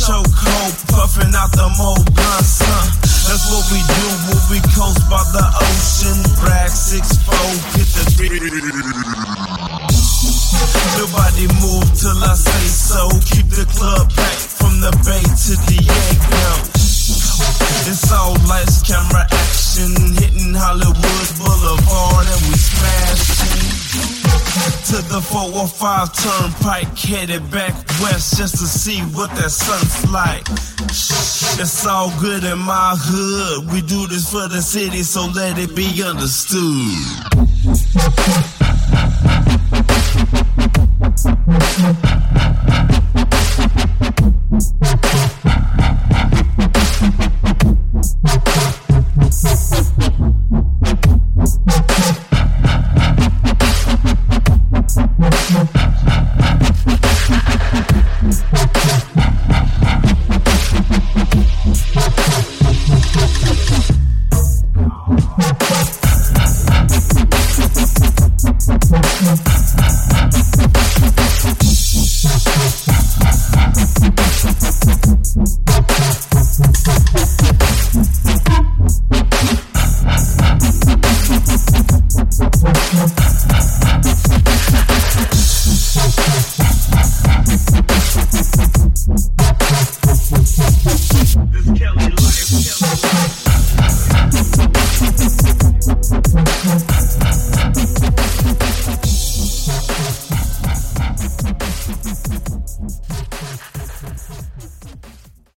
chokehold, puffing out the more blunts, That's what we do when we coast by the ocean. Brag 6'4", hit the Nobody move till I say so. Keep the club packed from the Bay to Diego. It's all lights, camera, action. Hitting Hollywood Boulevard and we smashing. To the 405 turnpike, headed back west just to see what that sun's like. It's all good in my hood. We do this for the city, so let it be understood.